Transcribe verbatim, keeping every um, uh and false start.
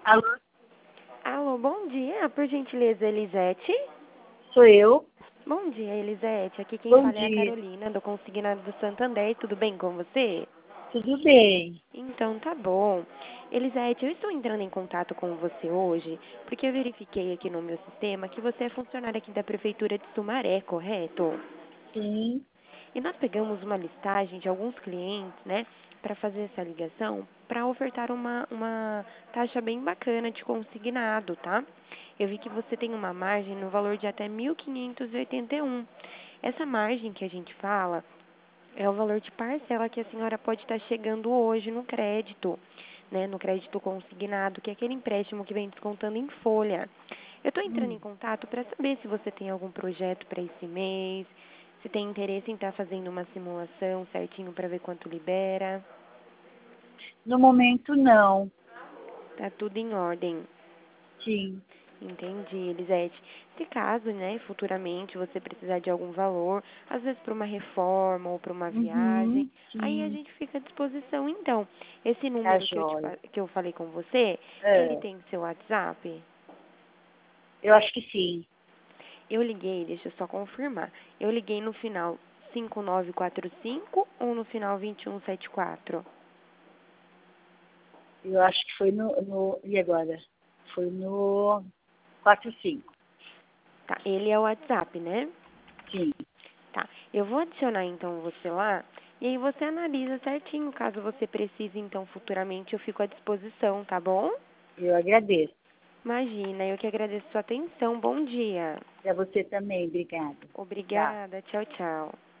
Alô, Alô, bom dia, por gentileza, Elisete? sou eu. Bom dia, Elisete. Aqui quem Bom fala é a dia. Carolina, do Consignado do Santander. Tudo bem com você? Tudo bem? Então, tá bom. Elisete, eu estou entrando em contato com você hoje porque eu verifiquei aqui no meu sistema que você é funcionária aqui da Prefeitura de Sumaré, correto? Sim. E nós pegamos uma listagem de alguns clientes, né, para fazer essa ligação, para ofertar uma, uma taxa bem bacana de consignado, tá? Eu vi que você tem uma margem no valor de até mil quinhentos e oitenta e um. Essa margem que a gente fala é o valor de parcela que a senhora pode estar chegando hoje no crédito, né, no crédito consignado, que é aquele empréstimo que vem descontando em folha. Eu estou entrando Hum. em contato para saber se você tem algum projeto para esse mês, se tem interesse em estar fazendo uma simulação certinho para ver quanto libera. No momento, não. Tá tudo em ordem. Sim. Entendi, Elisete. Se caso, né, futuramente você precisar de algum valor, às vezes para uma reforma ou para uma viagem, Uhum. aí a Sim. gente fica à disposição. Então, esse Tá número que eu, te, jóia. fa- que eu falei com você, ele É, tem seu WhatsApp? eu acho que sim. Eu liguei, deixa eu só confirmar. Eu liguei no final cinco nove quatro cinco ou no final vinte e um setenta e quatro? Eu acho que foi no, no... E agora? Foi no quatro cinco. Tá, ele é o WhatsApp, né? Sim. Tá, eu vou adicionar então você lá e aí você analisa certinho. Caso você precise, então, futuramente eu fico à disposição, tá bom? Eu agradeço. Imagina, eu que agradeço sua atenção. Bom dia. Para você também. Obrigada. Tchau. Obrigada. Tchau, tchau.